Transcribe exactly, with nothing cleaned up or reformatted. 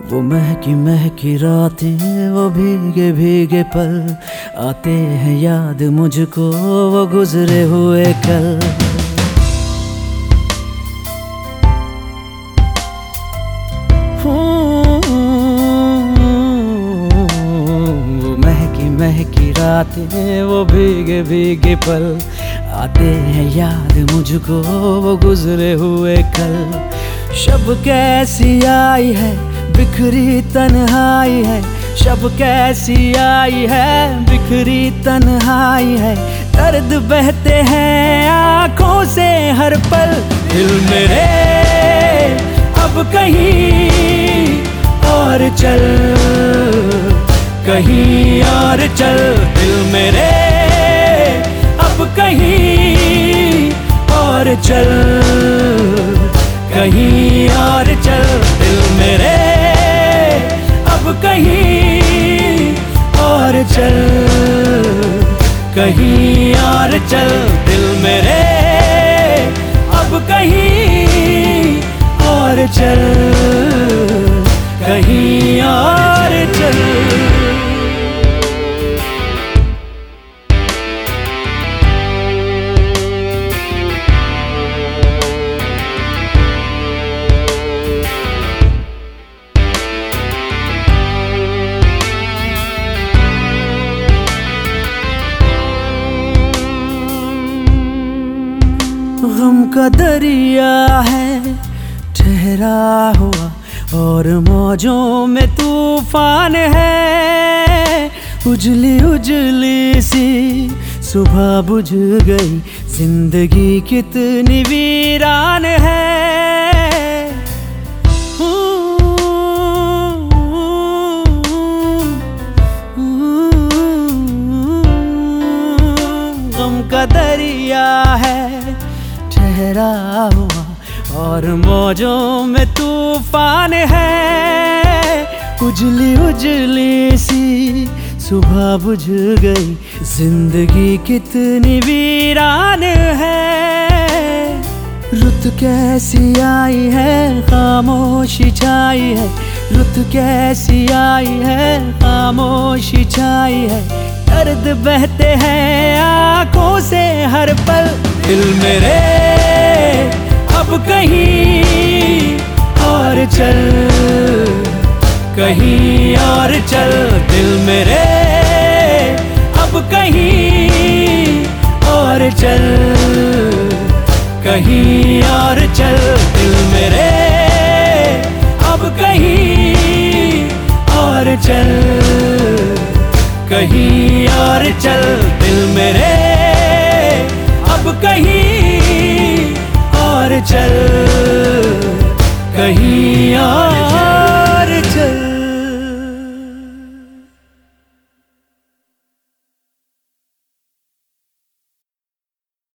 वो महकी महकी रातें, वो भीगे भीगे पल, आते हैं याद मुझको वो गुजरे हुए कल। वो महकी महकी रातें, वो भीगे भीगे पल, आते हैं याद मुझको वो गुजरे हुए कल। शब कैसी आई है बिखरी तन्हाई है, शब कैसी आई है बिखरी तन्हाई है, दर्द बहते हैं आंखों से हर पल। दिल मेरे अब कहीं और चल, कहीं और चल, दिल मेरे अब कहीं और चल, कहीं और चल, दिल मेरे अब कहीं और चल, कहीं और चल, दिल मेरे अब कहीं और चल, कहीं और चल। गम का दरिया है ठहरा हुआ और मौजों में तूफान है, उजली उजली सी सुबह बुझ गई, जिंदगी कितनी वीरान है। गम का दरिया है ठहरा हुआ और मौजों में तूफान है, उजली उजली सी सुबह बुझ गई, जिंदगी कितनी वीरान है। रुत कैसी आई है खामोशी छाई है, रुत कैसी आई है खामोशी छाई है, दर्द बहते हैं आंखों से हर पल। दिल मेरे अब कहीं और चल, कहीं और चल, दिल मेरे अब कहीं और चल, कहीं और चल, दिल मेरे अब कहीं और चल, कहीं और चल, दिल मेरे अब कहीं और चल,